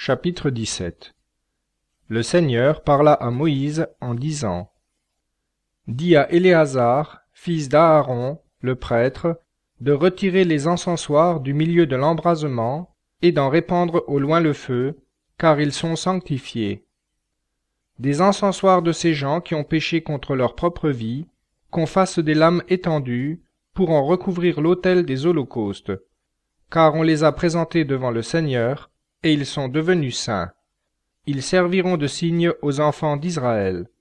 Chapitre 17. Le Seigneur parla à Moïse en disant : Dis à Éléazar, fils d'Aaron, le prêtre, de retirer les encensoirs du milieu de l'embrasement et d'en répandre au loin le feu, car ils sont sanctifiés. Des encensoirs de ces gens qui ont péché contre leur propre vie, qu'on fasse des lames étendues pour en recouvrir l'autel des holocaustes, car on les a présentés devant le Seigneur, et ils sont devenus saints. Ils serviront de signe aux enfants d'Israël.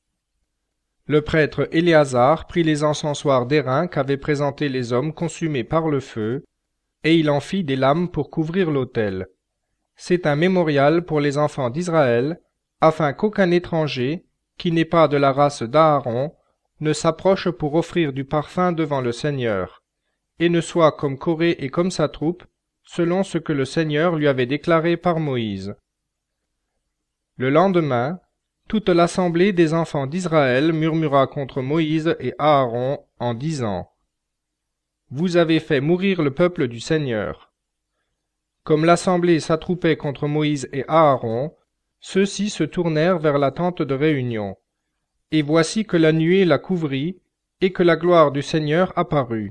Le prêtre Éléazar prit les encensoirs d'airain qu'avaient présentés les hommes consumés par le feu, et il en fit des lames pour couvrir l'autel. C'est un mémorial pour les enfants d'Israël, afin qu'aucun étranger, qui n'est pas de la race d'Aaron, ne s'approche pour offrir du parfum devant le Seigneur, et ne soit comme Coré et comme sa troupe, selon ce que le Seigneur lui avait déclaré par Moïse. Le lendemain, toute l'assemblée des enfants d'Israël murmura contre Moïse et Aaron en disant : Vous avez fait mourir le peuple du Seigneur. Comme l'assemblée s'attroupait contre Moïse et Aaron, ceux-ci se tournèrent vers la tente de réunion. Et voici que la nuée la couvrit, et que la gloire du Seigneur apparut.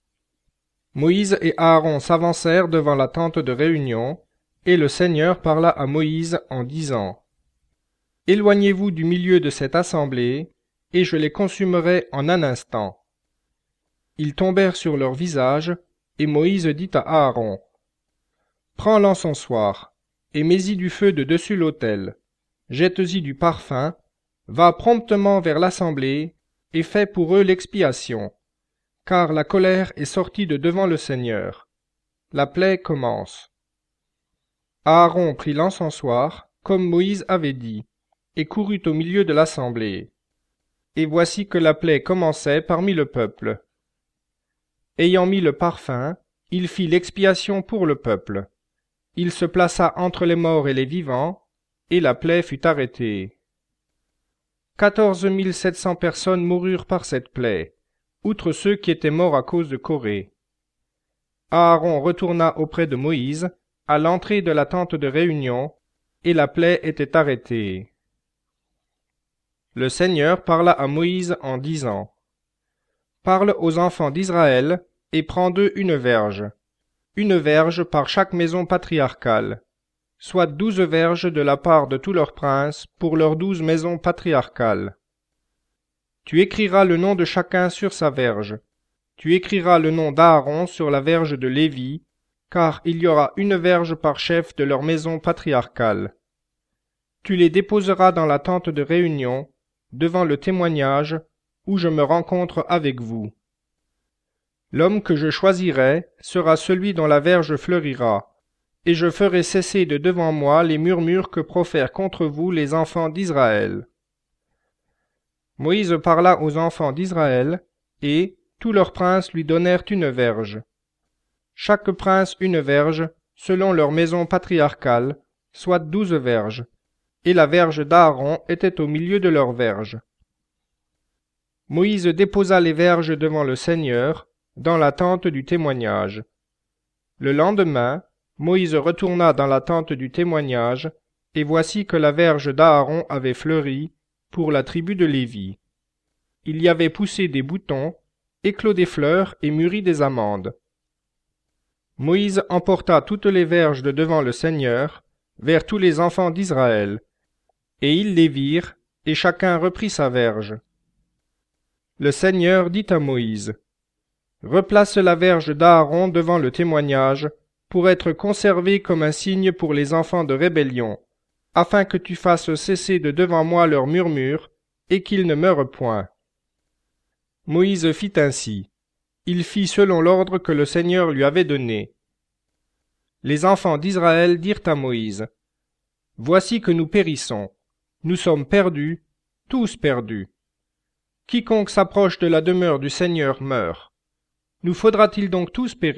Moïse et Aaron s'avancèrent devant la tente de réunion, et le Seigneur parla à Moïse en disant : Éloignez-vous du milieu de cette assemblée, et je les consumerai en un instant. Ils tombèrent sur leur visage, et Moïse dit à Aaron : Prends l'encensoir, et mets-y du feu de dessus l'autel, jette-y du parfum, va promptement vers l'assemblée, et fais pour eux l'expiation, car la colère est sortie de devant le Seigneur. La plaie commence. Aaron prit l'encensoir, comme Moïse avait dit, et courut au milieu de l'assemblée. Et voici que la plaie commençait parmi le peuple. Ayant mis le parfum, il fit l'expiation pour le peuple. Il se plaça entre les morts et les vivants, et la plaie fut arrêtée. 14 700 personnes moururent par cette plaie, outre ceux qui étaient morts à cause de Coré. Aaron retourna auprès de Moïse, à l'entrée de la tente de réunion, et la plaie était arrêtée. Le Seigneur parla à Moïse en disant : Parle aux enfants d'Israël, et prends d'eux une verge par chaque maison patriarcale, soit 12 verges de la part de tous leurs princes pour leurs 12 maisons patriarcales. Tu écriras le nom de chacun sur sa verge. Tu écriras le nom d'Aaron sur la verge de Lévi, car il y aura une verge par chef de leur maison patriarcale. Tu les déposeras dans la tente de réunion, devant le témoignage, où je me rencontre avec vous. L'homme que je choisirai sera celui dont la verge fleurira, et je ferai cesser de devant moi les murmures que profèrent contre vous les enfants d'Israël. Moïse parla aux enfants d'Israël, et tous leurs princes lui donnèrent une verge. Chaque prince une verge, selon leur maison patriarcale, soit 12 verges, et la verge d'Aaron était au milieu de leurs verges. Moïse déposa les verges devant le Seigneur, dans la tente du témoignage. Le lendemain, Moïse retourna dans la tente du témoignage, et voici que la verge d'Aaron avait fleuri pour la tribu de Lévi. Il y avait poussé des boutons, éclos des fleurs et mûri des amandes. Moïse emporta toutes les verges de devant le Seigneur, vers tous les enfants d'Israël, et ils les virent, et chacun reprit sa verge. Le Seigneur dit à Moïse : Replace la verge d'Aaron devant le témoignage, pour être conservée comme un signe pour les enfants de rébellion, afin que tu fasses cesser de devant moi leurs murmures, et qu'ils ne meurent point. Moïse fit ainsi. Il fit selon l'ordre que le Seigneur lui avait donné. Les enfants d'Israël dirent à Moïse : Voici que nous périssons. Nous sommes perdus, tous perdus. Quiconque s'approche de la demeure du Seigneur meurt. Nous faudra-t-il donc tous périr ?